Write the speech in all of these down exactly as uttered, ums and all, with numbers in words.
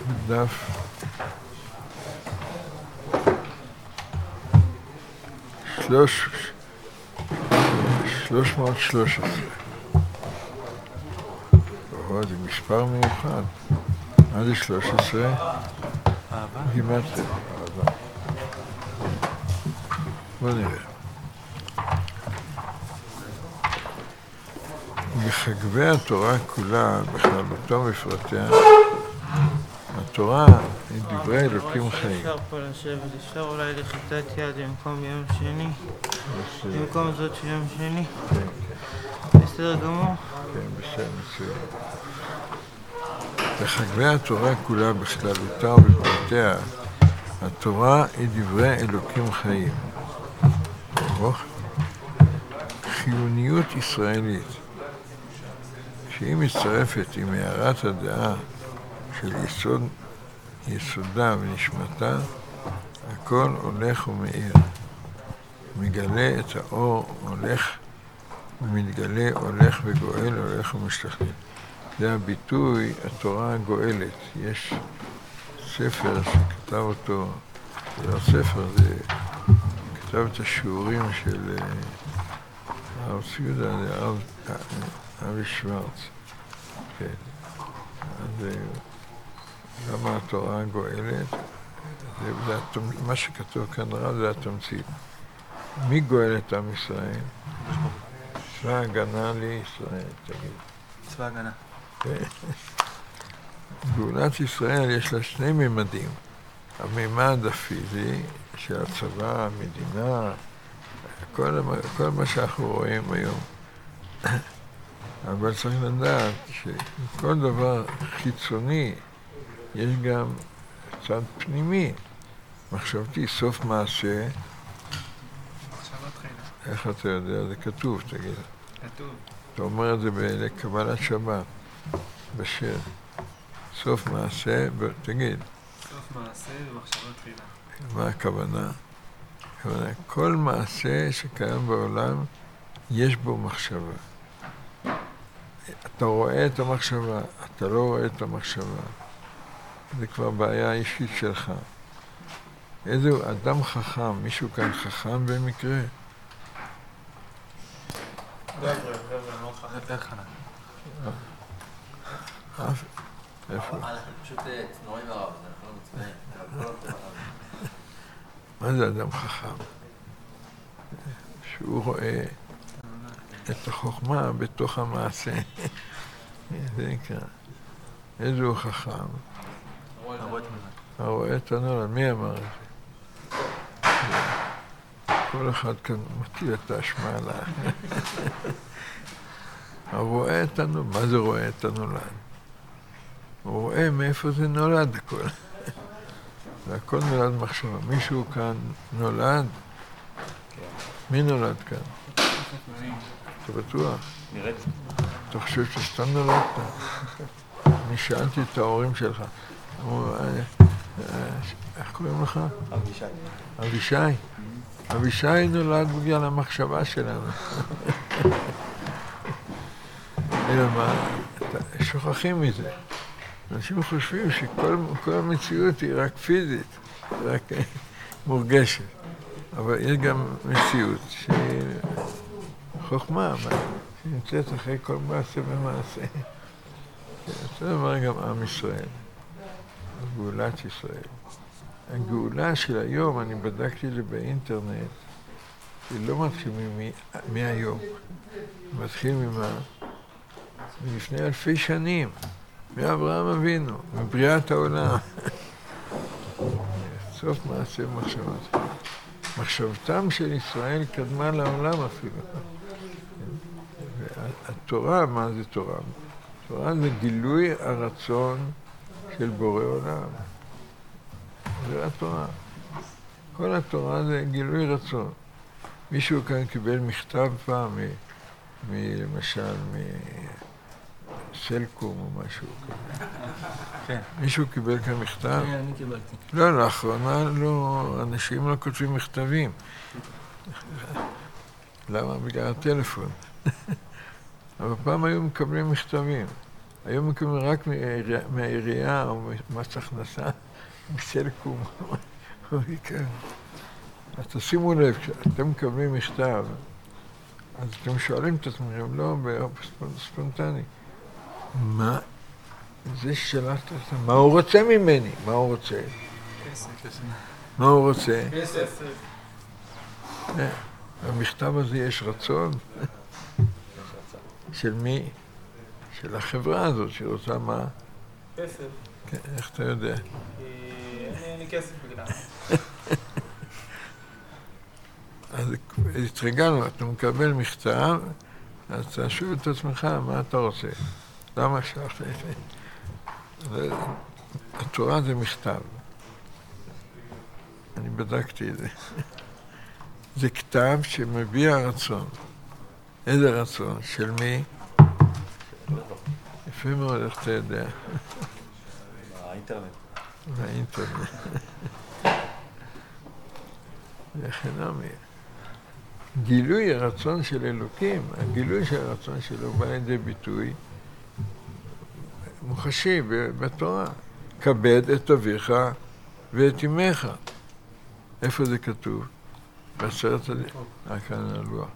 דף שלוש, שלוש מאות שלוש עשרה. זה מספר מיוחד. מה זה שלוש עשרה? אהבה? גימטריה. אהבה. בוא נראה. בחגבי התורה כולה, בכללותו בפרטיה, התורה היא דברי אלוקים חיים. אפשר פה לשבת, אפשר אולי לחיטת יד במקום יום שני? במקום זאת של יום שני? כן, בסדר גמור? כן, בסדר, מצוין. בחגבי התורה כולה, בכללותה ובפרטיה, התורה היא דברי אלוקים חיים. חיוניות ישראלית, שהיא מצטרפת עם הערת הדעה של יסוד, יסודה ונשמתה, הכל הולך ומאיר. מגלה את האור הולך ומתגלה, הולך וגואל, הולך ומשתכלל. זה הביטוי, התורה הגואלת. יש ספר שכתב אותו, זה לא ספר, זה כתב את השיעורים של הרב ציודה, זה הרב אבי שוורץ. כן. אז למה התורה הגואלת? זה, זה, מה שכתוב כאן רב זה התמצית. מי גואל את עם ישראל? צבא הגנה לישראל, תגיד. צבא הגנה. גאולת ישראל יש לה שני ממדים. הממד הפיזי של הצבא, המדינה, כל, כל מה שאנחנו רואים היום. אבל צריך לדעת שכל דבר חיצוני יש גם צד פנימי. מחשבתי, סוף מעשה. מחשבות תחילה. איך אתה יודע? זה כתוב, תגיד. כתוב. אתה אומר את זה לקבלת שבת, בשיר. סוף מעשה, תגיד. סוף מעשה ומחשבות תחילה. מה הכוונה? הכוונה, כל מעשה שקיים בעולם, יש בו מחשבה. אתה רואה את המחשבה, אתה לא רואה את המחשבה. זה כבר בעיה אישית שלך. איזה אדם חכם, מישהו כאן חכם במקרה? חבר'ה, חבר'ה, מאוד חכם. יותר חנן. איפה? אנחנו פשוט צנועים הרב, אנחנו לא מצביעים. מה זה אדם חכם? שהוא רואה את החוכמה בתוך המעשה. זה נקרא. איזה הוא חכם? הרואה את הנולד. מי אמר את זה? כל אחד כאן מטיל את האשמה עליו. הרואה את הנולד. מה זה רואה את הנולד? הוא רואה מאיפה זה נולד הכל. והכל נולד מחשבה. מישהו כאן נולד? מי נולד כאן? אתה בטוח? נראית. אתה חושב שסתם נולדת? אני שאלתי את ההורים שלך. אמרו, איך קוראים לך? אבישי. אבישי? אבישי נולד בגלל המחשבה שלנו. אלא מה? שוכחים מזה. אנשים חושבים שכל המציאות היא רק פיזית, רק מורגשת. אבל יש גם מציאות שהיא חוכמה, שנמצאת אחרי כל מעשה ומעשה. זה אומר גם עם ישראל, גאולת ישראל. הגאולה של היום, אני בדקתי את זה באינטרנט, היא לא מתחיל מהיום, היא מתחיל ממה? מלפני אלפי שנים. מאברהם אבינו, מבריאת העולם. סוף מעשה מחשבות. מחשבתם של ישראל קדמה לעולם אפילו. והתורה, מה זה תורה? תורה זה גילוי הרצון של בורא עולם. זה התורה. כל התורה זה גילוי רצון. מישהו כאן קיבל מכתב פעם, למשל, מ... סלקום או משהו כזה. כן. מישהו קיבל כאן מכתב? כן, אני קיבלתי. לא, לאחרונה לא, אנשים לא כותבים מכתבים. למה? בגלל הטלפון. אבל פעם היו מקבלים מכתבים. היום מקבלים רק מהעירייה או מס הכנסה, מסלקום. אז תשימו לב, כשאתם מקבלים מכתב, אז אתם שואלים את עצמכם, לא בספונטני, מה זה שלחת את זה? מה הוא רוצה ממני? מה הוא רוצה? כסף. מה הוא רוצה? כסף. במכתב הזה יש רצון של מי? של החברה הזאת שרוצה מה? כסף. איך אתה יודע? כי אין לי כסף בגלל. אז התרגלנו, אתה מקבל מכתב, אז אתה שואל את עצמך, מה אתה רוצה? למה שלחת את זה? התורה זה מכתב. אני בדקתי את זה. זה כתב שמביע רצון. איזה רצון? של מי? יפה מאוד, איך אתה יודע? האינטרנט. האינטרנט. זה חינמי. גילוי הרצון של אלוקים, הגילוי של הרצון שלו בא לידי ביטוי מוחשי בתורה. כבד את אביך ואת אמך. איפה זה כתוב? בעשרת הדיברות. אה, כאן הלוח.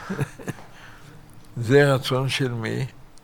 זה רצון של מי?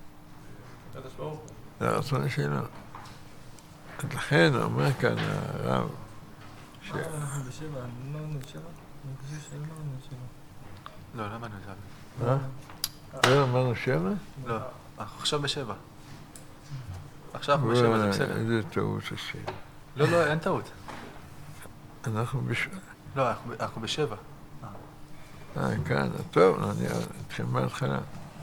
זה הרצון שלו. לכן אומר כאן הרב ש... בשבע, לא נשאר? אני חושב שלא נשאר. לא, לא אמרנו שבע. מה? לא אמרנו שבע? לא, אנחנו עכשיו בשבע. עכשיו אנחנו בשבע, זה בסדר. איזה טעות עושים. לא, לא, אין טעות. אנחנו בשבע. לא, אנחנו בשבע. אה, כאן, טוב, אני אתחיל מההתחלה.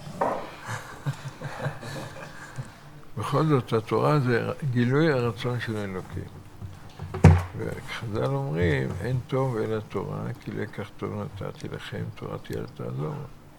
בכל זאת, התורה זה גילוי הרצון של אלוקים. וכחז"ל אומרים, אין טוב אלא תורה, כי לקח טוב נתתי לכם, תורתי אל תעזור.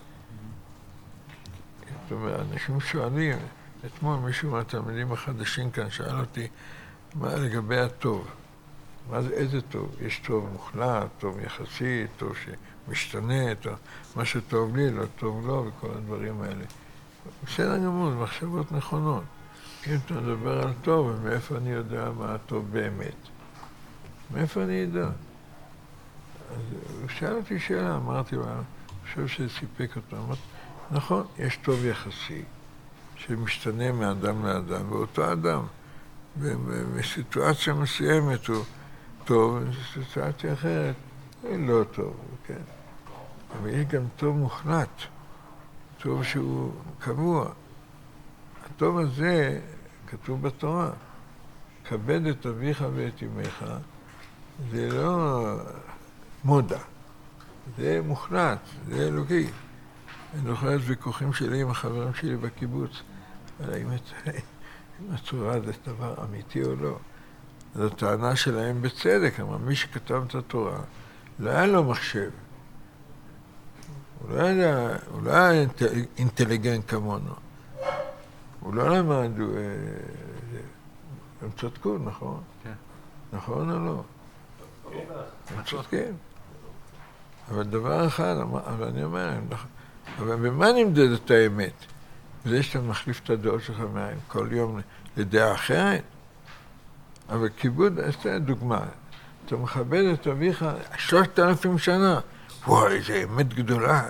זאת אומרת, אנשים שואלים, אתמול מישהו מהתלמידים החדשים כאן שאל אותי, מה לגבי הטוב? מה זה, איזה טוב? יש טוב מוחלט, טוב יחסי, טוב שמשתנה, טוב, מה שטוב לי, לא טוב לו, וכל הדברים האלה. בסדר גמור, זה מחשבות נכונות. אם אתה מדבר על טוב, ומאיפה אני יודע מה הטוב באמת? מאיפה אני יודע? אז הוא שאל אותי שאלה, אמרתי לו, אני חושב שזה סיפק אותו. אמרתי, נכון, יש טוב יחסי, שמשתנה מאדם לאדם, ואותו אדם, בסיטואציה מסוימת הוא טוב, ובסיטואציה אחרת הוא לא טוב, כן? אבל יש גם טוב מוחלט, טוב שהוא קבוע. הטוב הזה כתוב בתורה, כבד את אביך ואת אמך, זה לא מודע, זה מוחלט, זה אלוקי. אני זוכר את ויכוחים שלי עם החברים שלי בקיבוץ, על האם התורה זה דבר אמיתי או לא. זו טענה שלהם בצדק, אבל מי שכתב את התורה, לא היה לו מחשב. הוא לא היה, הוא לא היה אינטליגנט כמונו. הוא לא למד, הוא... הם צודקו, נכון? כן. נכון או לא? הם צודקים. אבל דבר אחד, אבל אני אומר, אבל במה נמדד את האמת? זה שאתה מחליף את הדעות שלך מהם כל יום לדעה אחרת? אבל כיבוד, אז זה דוגמה. אתה מכבד את אביך שלושת אלפים שנה. וואי, זה אמת גדולה.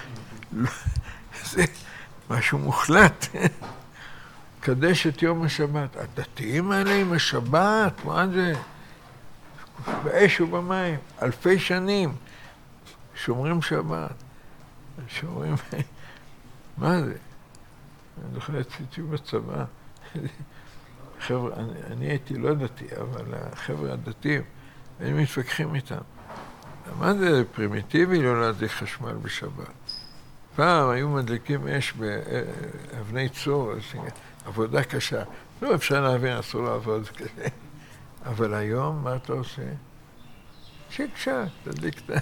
זה משהו מוחלט. קדש את יום השבת. הדתיים האלה עם השבת, מה זה? באש ובמים, אלפי שנים. שומרים שבת. שומרים... מה זה? אני זוכר, יצאתי בצבא. חבר'ה, אני, אני הייתי לא דתי, אבל החבר'ה הדתיים, הם מתווכחים איתם. מה זה פרימיטיבי לא להדליק חשמל בשבת? פעם היו מדליקים אש באבני צור, עבודה קשה. לא אפשר להבין, אסור לעבוד כזה. אבל היום, מה אתה עושה? שיק שק, תדליק את ה...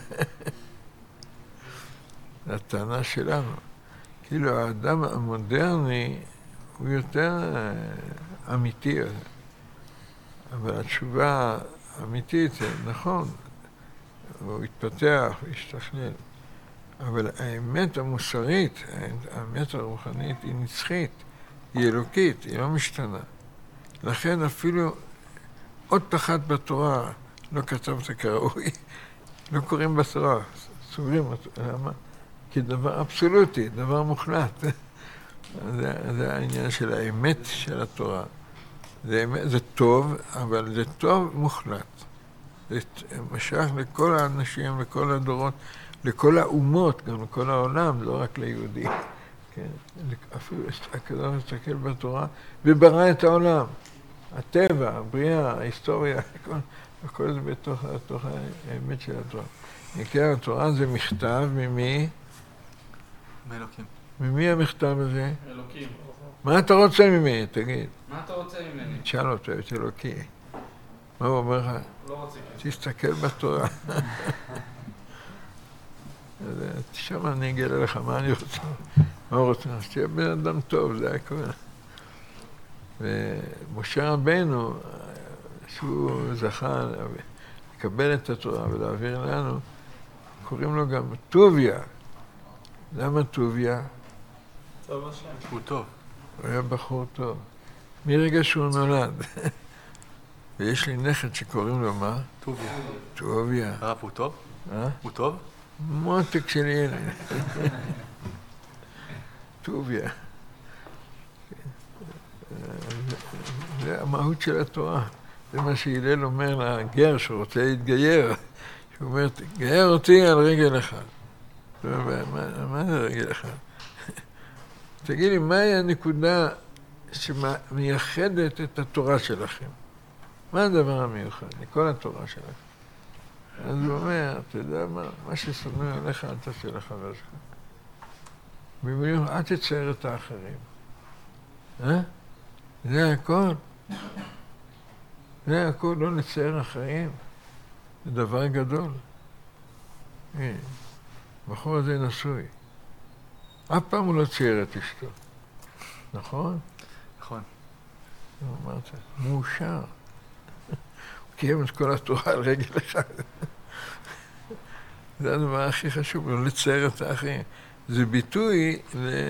זו הטענה שלנו. כאילו, האדם המודרני הוא יותר אמיתי. אבל התשובה האמיתית זה נכון, הוא התפתח והשתכלל. אבל האמת המוסרית, האמת הרוחנית היא נצחית, היא אלוקית, היא לא משתנה. לכן אפילו אות אחת בתורה לא כתבת כראוי, לא קוראים בתורה, סוגרים אותו. למה? כי דבר אבסולוטי, דבר מוחלט. זה, זה העניין של האמת של התורה. זה, זה טוב, אבל זה טוב מוחלט. זה משך לכל האנשים, לכל הדורות, לכל האומות, גם לכל העולם, לא רק ליהודים. כן? אפילו הקדוש מסתכל בתורה וברא את העולם. הטבע, הבריאה, ההיסטוריה, הכל, הכל זה בתוך, בתוך האמת של התורה. נקרא התורה זה מכתב ממי? מאלוקים. ממי המכתב הזה? אלוקים. מה אתה רוצה ממני? תגיד. מה אתה רוצה ממני? תשאל אותו, את אלוקי. מה הוא אומר לך? לא רוצה כסף. תסתכל בתורה. תשאל מה אני אגלה לך, מה אני רוצה? מה הוא רוצה? שתהיה בן אדם טוב, זה הכל. ומשה רבנו, שהוא זכה לקבל את התורה ולהעביר לנו, קוראים לו גם טוביה. למה טוביה? טוב השם. הוא טוב. הוא היה בחור טוב. מרגע שהוא נולד. ויש לי נכד שקוראים לו מה? טוביה. טוביה. הרב, הוא טוב? אה? הוא טוב? מותק של ילד. טוביה. זה המהות של התורה. זה מה שהילל אומר לגר שרוצה להתגייר. הוא אומר, תגייר אותי על רגל אחד. מה זה רגל אחד? תגיד לי, מהי הנקודה שמייחדת את התורה שלכם? מה הדבר המיוחד לכל התורה שלכם? אז הוא אומר, אתה יודע מה, מה ששונא עליך אל תעשה לחבר שלך. במיוחד, אל תצייר את האחרים. אה? זה הכל. זה הכל, לא לצייר אחרים. זה דבר גדול. הנה, בחור הזה נשוי. אף פעם הוא לא צייר את אשתו. נכון? נכון. אמרת, מאושר. הוא קיים את כל התורה על רגל אחד. זה הדבר הכי חשוב, לא לצייר את האחרים. זה ביטוי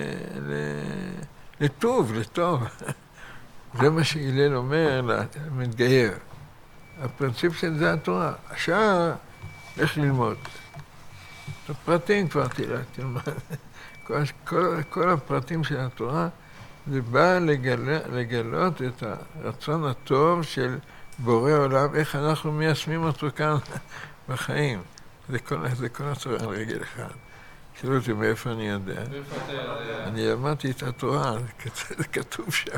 לטוב, לטוב. זה מה שהילל אומר למתגייר. הפרינציפ של זה התורה. השעה, איך ללמוד. את הפרטים כבר תלמד. כל, כל, כל הפרטים של התורה, זה בא לגל, לגלות את הרצון הטוב של בורא עולם, איך אנחנו מיישמים אותו כאן בחיים. זה כל, זה כל התורה על רגל אחד. שאלו אותי מאיפה אני יודע. אני למדתי את התורה, זה כתוב שם.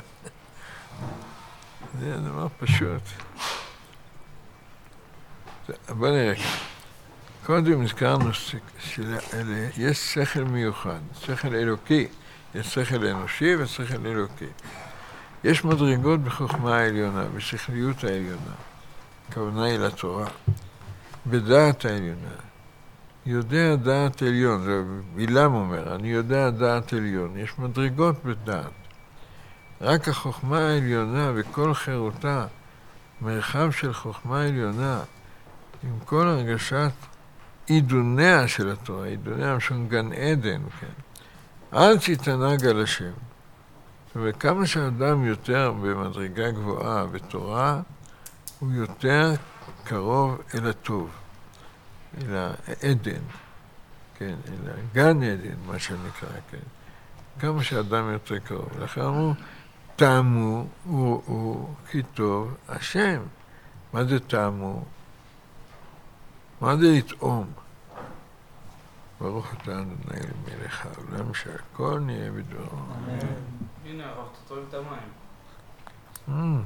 זה דבר פשוט. בוא נראה. קודם הזכרנו שיש שכל מיוחד, שכל אלוקי, יש שכל אנושי ושכל אלוקי. יש מדרגות בחוכמה העליונה, בשכליות העליונה, הכוונה היא לתורה, בדעת העליונה. יודע דעת עליון, זה בלעם אומר, אני יודע דעת עליון, יש מדרגות בדעת. רק החוכמה העליונה וכל חירותה, מרחב של חוכמה עליונה, עם כל הרגשת עידוניה של התורה, עידוניה משום גן עדן, כן. אל תתענג על השם. וכמה שאדם יותר במדרגה גבוהה בתורה, הוא יותר קרוב אל הטוב, אל העדן, כן, אל הגן עדן, מה שנקרא, כן. כמה שאדם יותר קרוב. לכן אמרו, תאמו וראו כי טוב השם. מה זה תאמו? מה זה לטעום? ברוך אתה אדוני למלך העולם שהכל נהיה בדברו. הנה הרב, אתה טוב את המים.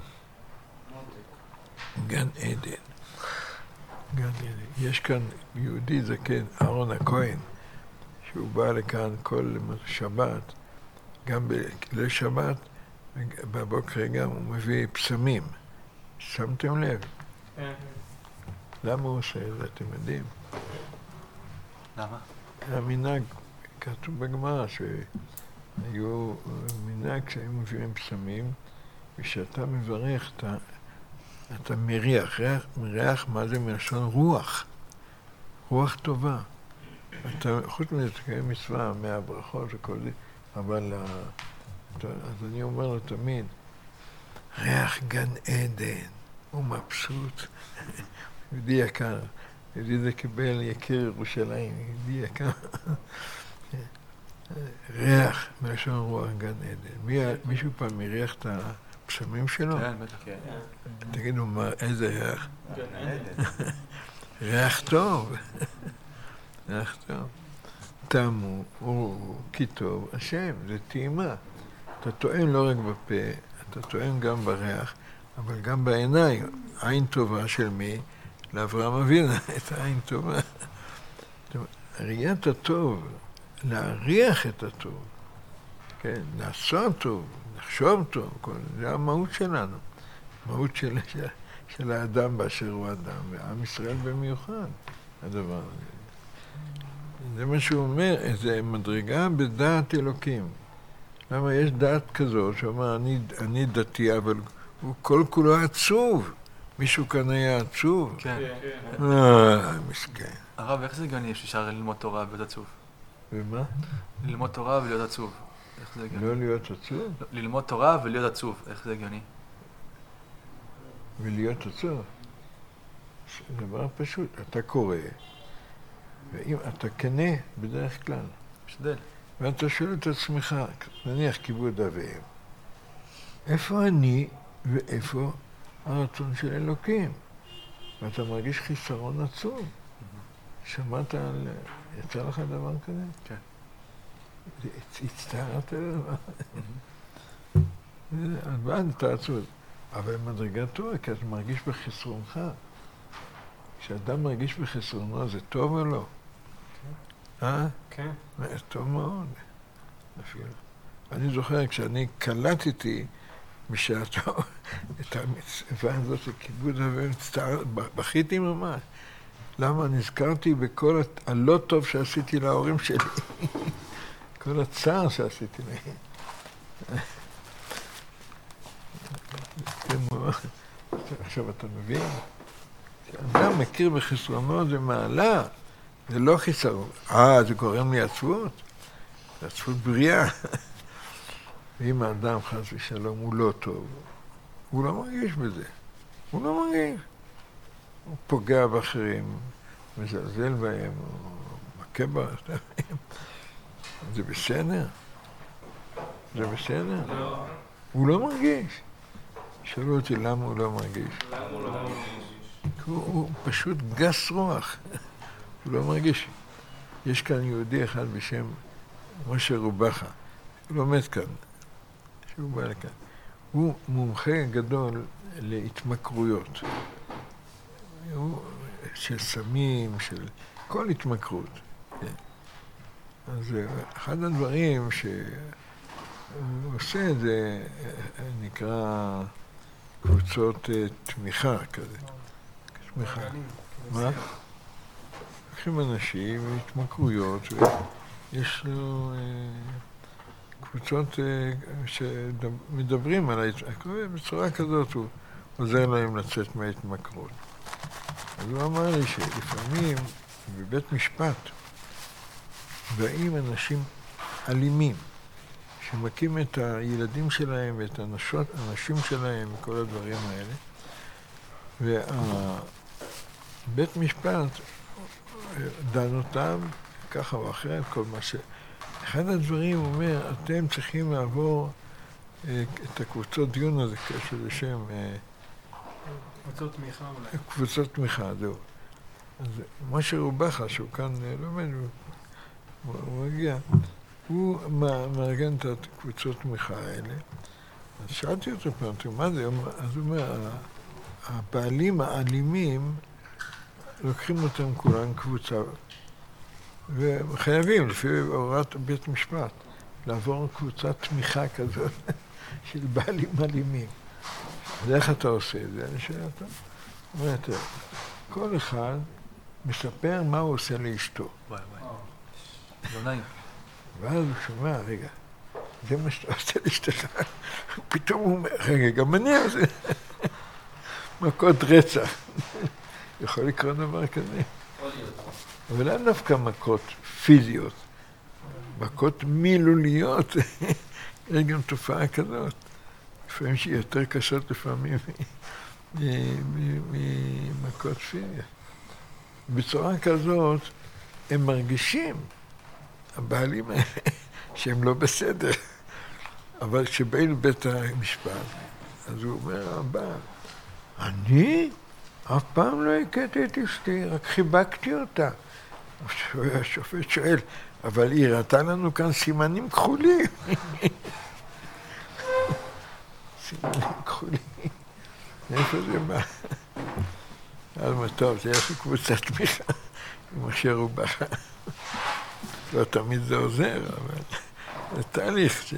גן עדן. גן עדן. יש כאן יהודי זקן, אהרון הכהן, שהוא בא לכאן כל שבת, גם בליל שבת, בבוקר גם הוא מביא פסמים. שמתם לב? כן. למה הוא עושה את זה, אתם יודעים? למה? המנהג, כתוב בגמרא, שהיו מנהג שהיו מביאים פסמים, ושאתה מברך, אתה, אתה מריח, ריח, מריח מה זה מלשון רוח, רוח טובה. אתה, חוץ מזה, תקיים מצווה, מהברכות וכל זה, אבל אז אני אומר לו תמיד, ריח גן עדן, הוא מבסוט. יהודי יקר, יהודי זה קיבל יקיר ירושלים, יהודי יקר. ריח, מלשון רוח גן עדן. מישהו פעם מריח את הפסמים שלו? כן, בטח. תגידו, איזה ריח? גן עדן. ריח טוב. ריח טוב. תמו, אורו, כי טוב, השם, זה טעימה. אתה טועם לא רק בפה, אתה טועם גם בריח, אבל גם בעיניים. עין טובה של מי? לאברהם אבינו, את העין טובה. ראיית הטוב, להריח את הטוב, כן, לעשות טוב, לחשוב טוב, כל, זה המהות שלנו. המהות של, של, של האדם באשר הוא אדם, ועם ישראל במיוחד, הדבר הזה. זה מה שהוא אומר, איזה מדרגה בדעת אלוקים. למה יש דעת כזאת, שאומר, אני, אני דתי, אבל הוא כל כולו עצוב. מישהו כאן היה עצוב? כן. אה, מסכן. הרב, איך זה הגיוני שאפשר ללמוד תורה ולהיות עצוב? ומה? ללמוד תורה ולהיות עצוב. איך זה הגיוני? לא להיות עצוב? ללמוד תורה ולהיות עצוב. איך זה הגיוני? ולהיות עצוב. זה דבר פשוט. אתה קורא, ואם אתה כנה בדרך כלל, משתדל. ואתה שואל את עצמך, נניח כיבוד אב ואם, איפה אני ואיפה הרצון של אלוקים? ואתה מרגיש חיסרון עצום. שמעת על... יצא לך דבר כזה? כן. הצטערת לדבר. אז בעד אתה עצוב. אבל מדרגה טובה, כי אתה מרגיש בחסרונך. כשאדם מרגיש בחסרונו, זה טוב או לא? אה? כן. טוב מאוד. אפילו. אני זוכר, כשאני קלטתי משעתו את המצווה הזאת של כיבוד אב ואם, בכיתי ממש. למה? נזכרתי בכל הלא טוב שעשיתי להורים שלי. כל הצער שעשיתי להם. עכשיו אתה מבין? כשאדם מכיר בחסרונו זה מעלה, זה לא חיסרון. אה, זה גורם לי עצבות? זה עצבות בריאה. ואם האדם חס ושלום הוא לא טוב, הוא לא מרגיש בזה. הוא לא מרגיש. הוא פוגע באחרים, מזלזל בהם, הוא מכה בהם. זה בסדר? זה בסדר? לא. הוא לא מרגיש. שאלו אותי למה הוא לא מרגיש. למה הוא לא מרגיש? הוא, הוא פשוט גס רוח. הוא לא מרגיש. יש כאן יהודי אחד בשם משה רובחה. הוא לומד כאן. שהוא בא לכאן. הוא מומחה גדול להתמכרויות. הוא של סמים, של כל התמכרות. כן. אז אחד הדברים שהוא עושה זה נקרא קבוצות תמיכה כזה. תמיכה. מה? לוקחים אנשים עם התמכרויות, ויש לו קבוצות שמדברים על ההתמכרות, בצורה כזאת הוא עוזר להם לצאת מההתמכרות. אז הוא אמר לי שלפעמים בבית משפט באים אנשים אלימים שמכים את הילדים שלהם ואת הנשות, הנשים שלהם וכל הדברים האלה, ובית משפט דן אותם ככה או אחרת, כל מה ש... אחד הדברים הוא אומר, אתם צריכים לעבור את הקבוצות דיון הזה, שזה שם... קבוצות תמיכה אולי. קבוצות תמיכה, זהו. אז משה רובחה, שהוא כאן לומד, הוא, הוא מגיע, הוא מארגן את הקבוצות תמיכה האלה. אז שאלתי אותו פעם, מה זה? אז הוא אומר, הבעלים האלימים, לוקחים אותם כולם קבוצה, וחייבים, לפי הוראת בית משפט, לעבור קבוצת תמיכה כזאת של בעלים אלימים. אז איך אתה עושה את זה? אני שואל אותו. הוא אומר, כל אחד מספר מה הוא עושה לאשתו. וואי וואי. לא נעים. ואז הוא שומע, רגע, זה מה שאתה עושה לאשתך. פתאום הוא אומר, רגע, גם אני עושה. מכות רצח. יכול לקרות דבר כזה. אבל לא דווקא מכות פיזיות, מכות מילוליות, יש גם תופעה כזאת, לפעמים שהיא יותר קשות לפעמים ממכות פיזיות. בצורה כזאת הם מרגישים, הבעלים האלה, שהם לא בסדר. אבל כשבאים לבית המשפט, אז הוא אומר, הבעל, אני אף פעם לא הכיתי את אשתי, רק חיבקתי אותה. השופט שואל, אבל היא ראתה לנו כאן סימנים כחולים. סימנים כחולים. איפה זה בא? אז מה טוב, זה יש לי קבוצת תמיכה עם אשר הוא בא. לא תמיד זה עוזר, אבל זה תהליך ש...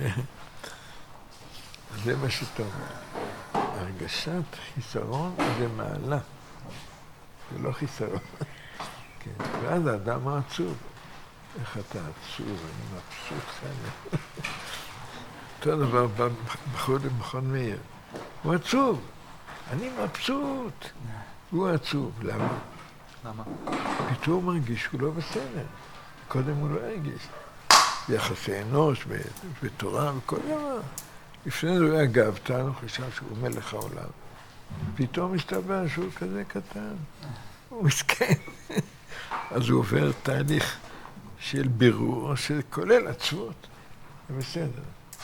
זה מה שטוב. הרגשת חיסרון זה מעלה. זה לא חיסרון. כן. ואז האדם העצוב. איך אתה עצוב, אני מבסוט חיים. אותו דבר בחור למכון מאיר. הוא עצוב. אני מבסוט. הוא עצוב. למה? למה? פתאום הוא מרגיש שהוא לא בסדר. קודם הוא לא הרגיש. ביחסי אנוש, בתורה וכל דבר. לפני זה הוא היה גאוותן, הוא חשב שהוא מלך העולם. פתאום מסתבר שהוא כזה קטן. הוא מסכן. אז הוא עובר תהליך של בירור, שכולל עצבות. זה בסדר.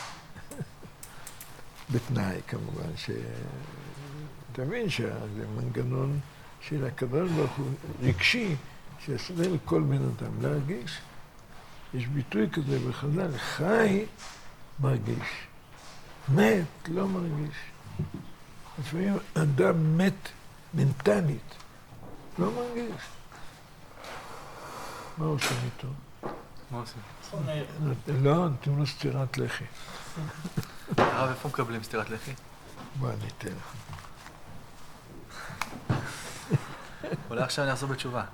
בתנאי, כמובן, ש... תבין שזה מנגנון של הקדוש ברוך הוא רגשי, שיסדר לכל בן אדם להרגיש. יש ביטוי כזה בחז"ל, חי מרגיש. מת, לא מרגיש. לפעמים אדם מת מנטלית, לא מרגיש. מה עושים איתו? מה עושים? לא, נותנים לו סטירת לחי. הרב, איפה מקבלים סטירת לחי? בוא, אני אתן לך. אולי עכשיו אני אחזור בתשובה.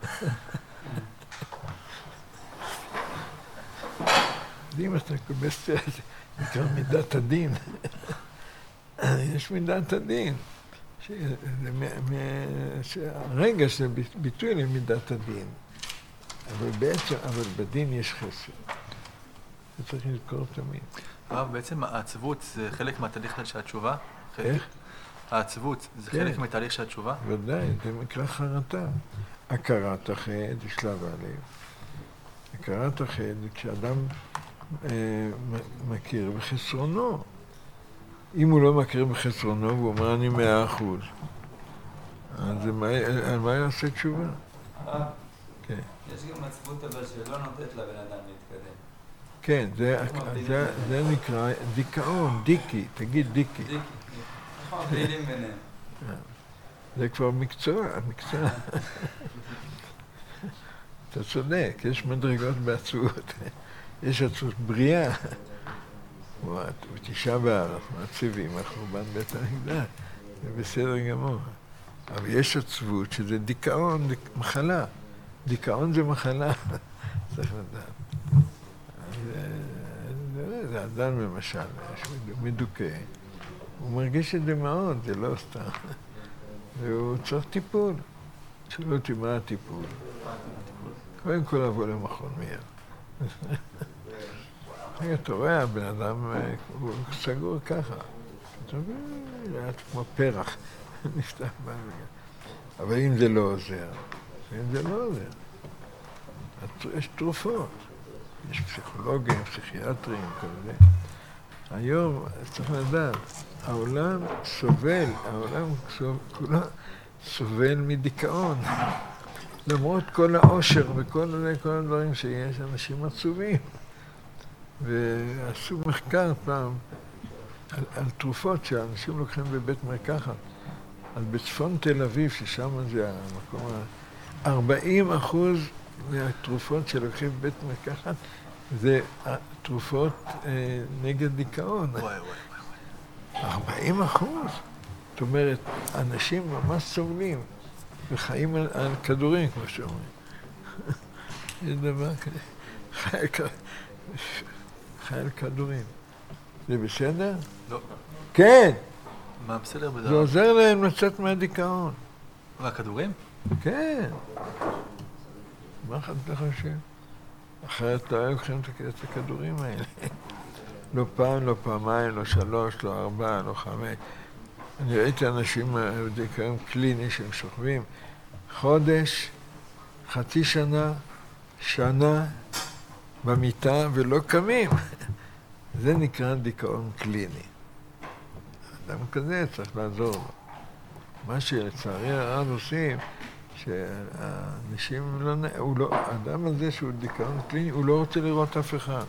אם אתה מקבל סטירת לחי, נקרא מידת הדין. יש מידת הדין. הרגע זה ביטוי למידת הדין. אבל בעצם, אבל בדין יש חסר. זה צריך לזכור תמיד. הרב, בעצם העצבות זה חלק מהתהליך של התשובה? איך? העצבות זה חלק מהתהליך של התשובה? ודאי, זה נקרא חרטה. הכרת החטא זה שלב הלב. הכרת החטא זה כשאדם מכיר בחסרונו. אם הוא לא מכיר בחסרונו, הוא אומר אני מאה אחוז. אז על מה יעשה תשובה? כן. יש גם עצבות אבל שלא נותנת לבן אדם להתקדם. כן, זה נקרא דיכאון, דיקי, תגיד דיקי. דיקי, איך מבדילים ביניהם? זה כבר מקצוע, מקצוע. אתה צודק, יש מדרגות בעצבות. יש עצבות בריאה. בתשעה באב, מעציבים, החורבן בית המקדש. זה בסדר גמור. אבל יש עצבות שזה דיכאון, מחלה. דיכאון זה מחלה, צריך לדעת. זה אדם למשל, מדוכא. הוא מרגיש את זה מאוד, זה לא סתם. והוא צריך טיפול. שאלו אותי מה הטיפול. קודם כל לבוא למכון מאיר. אתה רואה, הבן אדם הוא סגור ככה. אתה רואה, היה כמו פרח. נפתח בנו. אבל אם זה לא עוזר, אם זה לא עוזר, יש תרופות. יש פסיכולוגים, פסיכיאטרים, כזה. היום, צריך לדעת, העולם סובל, העולם כולו סובל מדיכאון. למרות כל העושר וכל כל הדברים שיש, אנשים עצובים. ועשו מחקר פעם על, על תרופות שאנשים לוקחים בבית מרקחת. אז בצפון תל אביב, ששם זה המקום, ארבעים אחוז מהתרופות שלוקחים בבית מרקחת, זה תרופות אה, נגד דיכאון. וואי, וואי, וואי. ארבעים אחוז? זאת אומרת, אנשים ממש סובלים וחיים על, על כדורים, כמו שאומרים. יש דבר כזה. חי על, חי על כדורים. זה בסדר? לא. כן! מה בסדר בזה? זה עוזר להם לצאת מהדיכאון. והכדורים? כן. מה אתה חושב? אחרת לא היו לוקחים את הכדורים האלה. לא פעם, לא פעמיים, לא שלוש, לא ארבע, לא חמש. אני ראיתי אנשים בדיכאון קליני שהם שוכבים חודש, חצי שנה, שנה במיטה ולא קמים. זה נקרא דיכאון קליני. אדם כזה צריך לעזור לו. מה שלצערי הרב עושים, שאנשים לא... הוא לא... האדם הזה שהוא דיכאון קליני, הוא לא רוצה לראות אף אחד.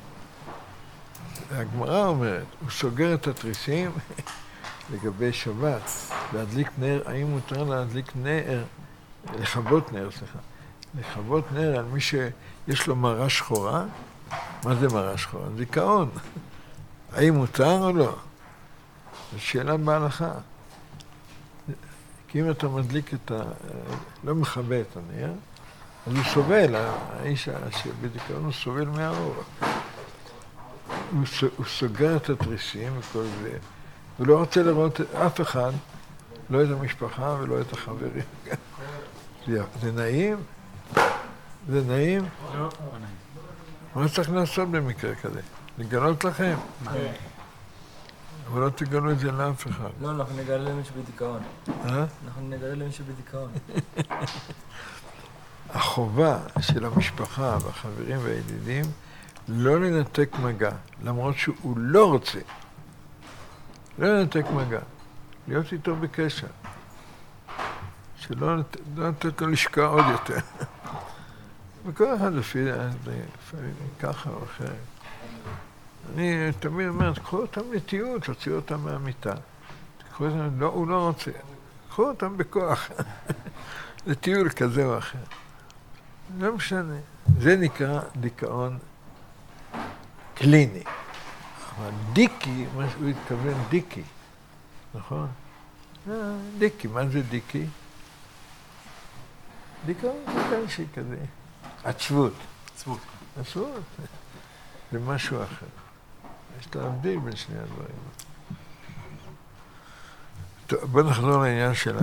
הגמרא אומרת, הוא סוגר את התריסים לגבי שבת, להדליק נר, האם מותר להדליק נר, לכבות נר, סליחה, לכבות נר על מי שיש לו מראה שחורה. מה זה מראה שחורה? דיכאון. האם מותר או לא? זו שאלה בהלכה. כי אם אתה מדליק את ה... לא מכבה את הנר, אז הוא סובל, האיש שבדיכאון הוא סובל מהרוע. הוא, הוא סוגר את התריסים וכל זה. הוא לא רוצה לראות אף אחד, לא את המשפחה ולא את החברים. זה, זה נעים? זה נעים? לא, לא נעים. מה צריך לעשות במקרה כזה? לגלות לכם? אבל לא תגלו את זה לאף אחד. לא, אנחנו נגלה למי שבדיכאון. אה? אנחנו נגלה למי שבדיכאון. החובה של המשפחה והחברים והידידים לא לנתק מגע, למרות שהוא לא רוצה. לא לנתק מגע, להיות איתו בקשר. שלא לתת לו לשקוע עוד יותר. וכל אחד לפי ככה או אחרת. אני תמיד אומר, תקחו אותם לטיול, תוציאו אותם מהמיטה. תקחו אותם, לא, הוא לא רוצה. תקחו אותם בכוח. לטיול כזה או אחר. לא משנה. זה נקרא דיכאון קליני. אבל דיקי, מה שהוא התכוון דיקי. נכון? דיקי, מה זה דיקי? דיכאון זה שהיא כזה. עצבות. עצבות. עצבות. זה משהו אחר. יש להבדיל בין שני הדברים. טוב, בוא נחזור לעניין שלנו.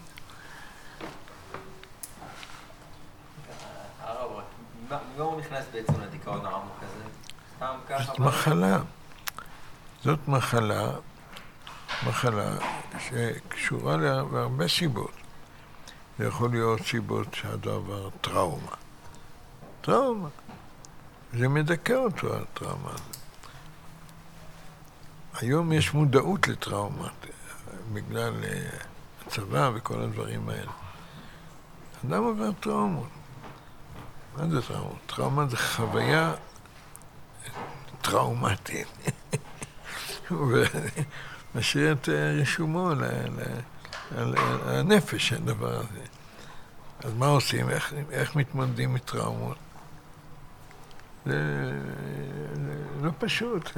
הרב, מה הוא נכנס בעצם לדיכאון העמוק הזה? סתם ככה... זאת מחלה. זאת מחלה, מחלה שקשורה להרבה סיבות. זה יכול להיות סיבות שהדבר טראומה. טראומה. זה מדכא אותו, הטראומה הזאת. היום יש מודעות לטראומה, בגלל הצבא וכל הדברים האלה. אדם עובר טראומות. מה זה טראומה? טראומה זה חוויה טראומטית. ומשאיר את רישומו על הנפש, הדבר הזה. אז מה עושים? איך, איך מתמודדים מטראומות? זה, זה לא פשוט.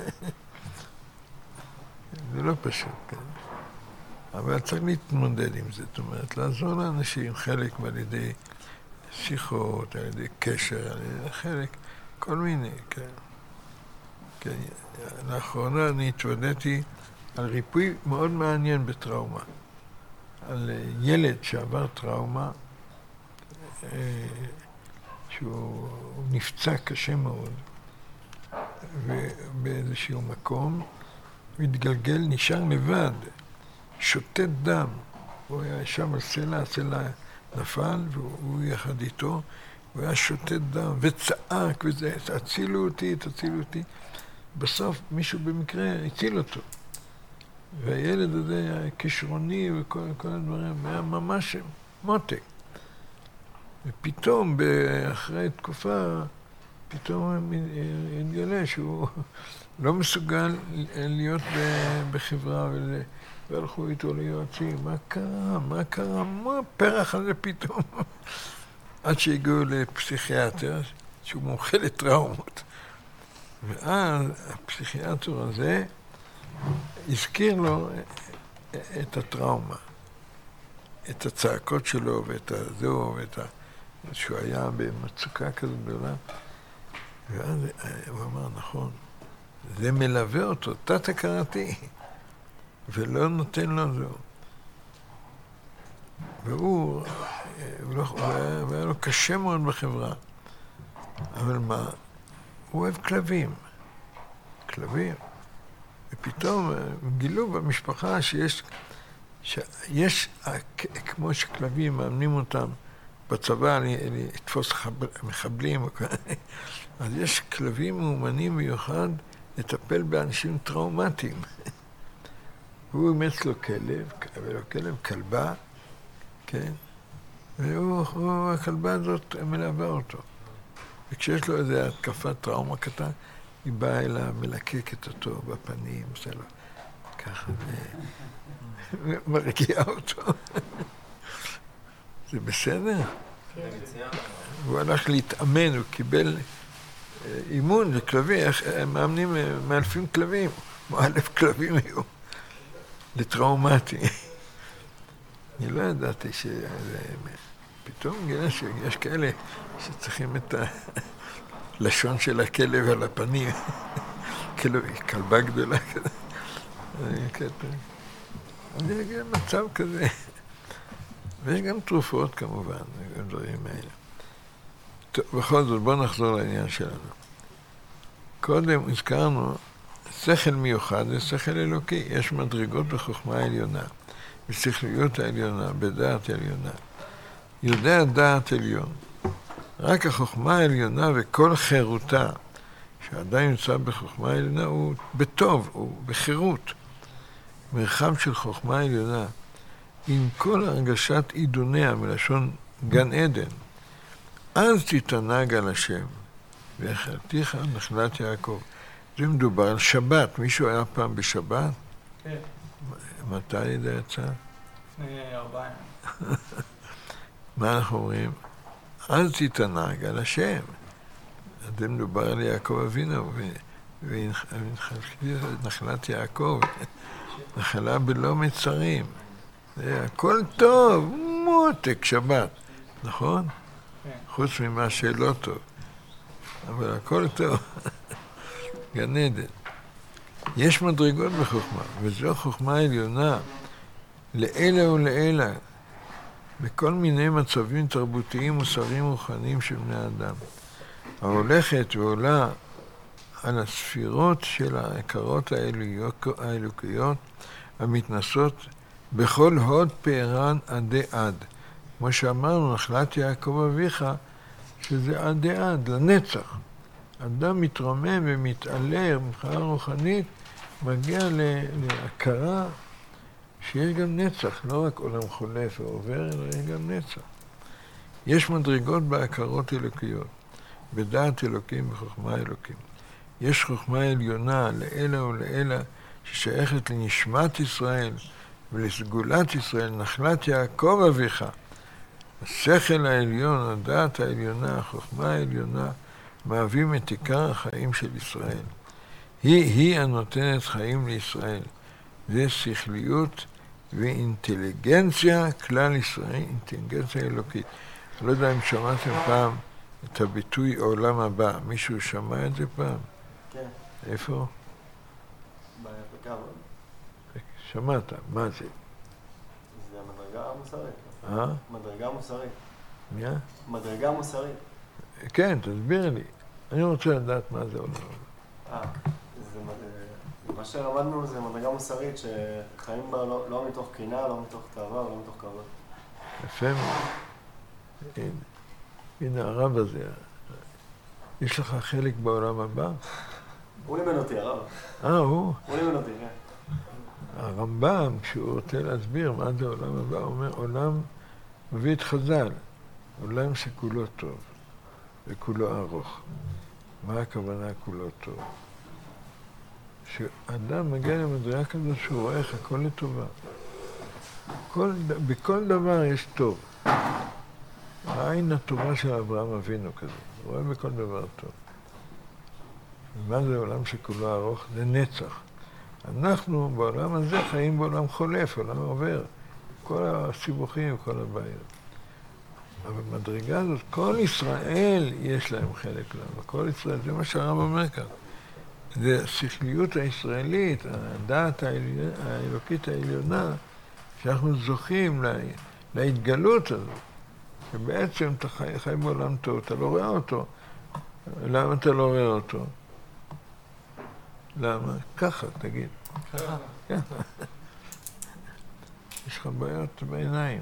זה לא פשוט, כן. אבל צריך להתמודד עם זה. זאת אומרת, לעזור לאנשים חלק על ידי שיחות, על ידי קשר, על ידי חלק, כל מיני, כן. כן. לאחרונה אני התוודעתי על ריפוי מאוד מעניין בטראומה. על ילד שעבר טראומה, שהוא נפצע קשה מאוד, ובאיזשהו מקום הוא התגלגל, נשאר לבד, שותת דם. הוא היה שם על סלע, הסלע נפל, והוא יחד איתו, הוא היה שותת דם וצעק וזה, תצילו אותי, תצילו אותי. בסוף מישהו במקרה הציל אותו. והילד הזה היה כישרוני וכל כל הדברים, היה ממש מותק. ופתאום, אחרי תקופה, פתאום התגלה שהוא לא מסוגל להיות בחברה, והלכו איתו ליועצים. מה קרה? מה קרה? מה הפרח הזה פתאום? עד שהגיעו לפסיכיאטר, שהוא מומחה לטראומות. ואז הפסיכיאטר הזה הזכיר לו את הטראומה, את הצעקות שלו ואת הזו, ואת ה... שהוא היה במצוקה כזאת גדולה. ואז הוא אמר, נכון, זה מלווה אותו, תת-הכרתי, ולא נותן לו זו. והוא, הוא לא, הוא היה, הוא היה לו קשה מאוד בחברה. אבל מה? הוא אוהב כלבים. כלבים. ופתאום הם גילו במשפחה שיש, שיש, כמו שכלבים מאמנים אותם בצבא לתפוס מחבלים, אז יש כלבים מאומנים מיוחד לטפל באנשים טראומטיים. הוא אימץ לו כלב, ולו כלב כלבה, כן? והוא, הכלבה הזאת מלווה אותו. וכשיש לו איזו התקפת טראומה קטן, היא באה אליו, מלקקת אותו בפנים, עושה לו ככה, ומרגיעה אותו. זה בסדר? הוא הלך להתאמן, הוא קיבל אימון לכלבים, הם מאמנים, מאלפים כלבים, מאלף כלבים היו, לטראומטי. אני לא ידעתי ש... פתאום גילה שיש כאלה שצריכים את הלשון של הכלב על הפנים. כלבה גדולה כזה. אני אגיד מצב כזה. ויש גם תרופות כמובן, דברים האלה. טוב, בכל זאת, בואו נחזור לעניין שלנו. קודם הזכרנו, שכל מיוחד זה שכל אלוקי. יש מדרגות בחוכמה העליונה, בשכליות העליונה, בדעת העליונה. יודע דעת עליון. רק החוכמה העליונה וכל חירותה, שאדם נמצא בחוכמה העליונה, הוא בטוב, הוא בחירות. מרחב של חוכמה העליונה, עם כל הרגשת עידוניה מלשון גן עדן, אז תתענג על השם, והחלתיך נחלת יעקב. זה מדובר על שבת. מישהו היה פעם בשבת? כן. מתי זה יצא? לפני ארבעה ימים. מה אנחנו אומרים? אז תתענג על השם. זה מדובר על יעקב אבינו, ונחלת יעקב, נחלה בלא מצרים. זה הכל טוב, מותק שבת, נכון? חוץ ממה שלא טוב. אבל הכל טוב. גן עדן. יש מדרגות בחוכמה, וזו חוכמה עליונה לאלה ולאלה, בכל מיני מצבים תרבותיים, מוסריים ורוחניים של בני אדם. ההולכת ועולה על הספירות של העקרות האלוקיות המתנסות בכל הוד פערן עדי עד. כמו שאמרנו, נחלת יעקב אביך, שזה עדי עד, לנצח. אדם מתרומם ומתעלה מבחינה רוחנית, מגיע להכרה שיש גם נצח, לא רק עולם חולף ועובר, אלא יש גם נצח. יש מדרגות בהכרות אלוקיות, בדעת אלוקים וחוכמה אלוקים. יש חוכמה עליונה לאלה ולאלה ששייכת לנשמת ישראל ולסגולת ישראל, נחלת יעקב אביך. השכל העליון, הדעת העליונה, החוכמה העליונה, מהווים את עיקר החיים של ישראל. היא, היא הנותנת חיים לישראל. זה שכליות ואינטליגנציה כלל ישראל, אינטליגנציה אלוקית. אני לא יודע אם שמעתם פעם את הביטוי עולם הבא. מישהו שמע את זה פעם? כן. איפה? בהפקה. שמעת, מה זה? זה המדרגה המוסרית. אה? מדרגה מוסרית. מי? מדרגה מוסרית. כן, תסביר לי. אני רוצה לדעת מה זה עולם הבא. אה, זה מה שלמדנו זה מדרגה מוסרית שחיים בה לא, לא מתוך קנאה, לא מתוך תאווה, לא מתוך כבוד. יפה מאוד. הנה, הנה הרב הזה. יש לך חלק בעולם הבא? הוא לימד אותי, הרב. אה, הוא? הוא לימד אותי, כן. הרמב"ם, כשהוא רוצה להסביר מה זה עולם הבא, הוא אומר, עולם מביא את חז"ל, עולם שכולו טוב וכולו ארוך. מה הכוונה כולו טוב? שאדם מגיע למדרגה כזאת שהוא רואה איך הכל לטובה. כל, בכל דבר יש טוב. העין הטובה של אברהם אבינו כזה, הוא רואה בכל דבר טוב. ומה זה עולם שכולו ארוך? זה נצח. אנחנו בעולם הזה חיים בעולם חולף, עולם עובר. כל הסיבוכים, כל הבעיות. אבל במדרגה הזאת, כל ישראל יש להם חלק למה. כל ישראל, זה מה שהרב אומר כאן. זה השכליות הישראלית, הדעת האלוקית העליונה, שאנחנו זוכים לה, להתגלות הזאת. שבעצם אתה חי, חי בעולם טוב, אתה לא רואה אותו. למה אתה לא רואה אותו? למה? ככה, תגיד. ככה. יש לך בעיות בעיניים.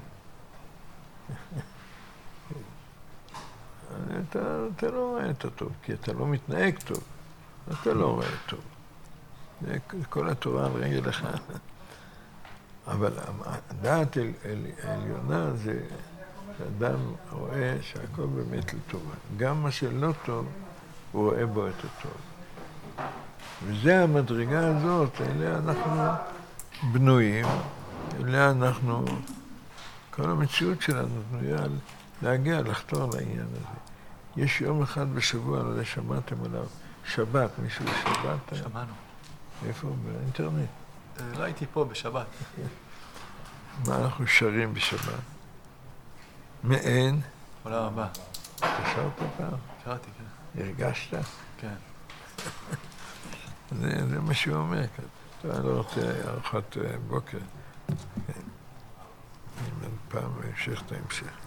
אתה, אתה לא רואה את הטוב, כי אתה לא מתנהג טוב. אתה לא רואה טוב. זה כל התורה על רגל אחד. אבל הדעת אל, אל, העליונה זה שאדם רואה שהכל באמת לטובה. גם מה שלא טוב, הוא רואה בו את הטוב. וזה המדרגה הזאת, אליה אנחנו בנויים, אליה אנחנו, כל המציאות שלנו בנויה להגיע, לחתור לעניין הזה. יש יום אחד בשבוע, לא יודע, שמעתם עליו, שבת, מישהו בשבת? שמענו. איפה? באינטרנט. לא הייתי פה בשבת. מה אנחנו שרים בשבת? מעין. תודה רבה. שרת פעם? שרתי, כן. הרגשת? כן. זה, זה מה שהוא אומר כאן. טוב, אני לא רוצה ארוחת בוקר. כן. פעם המשך את ההמשך.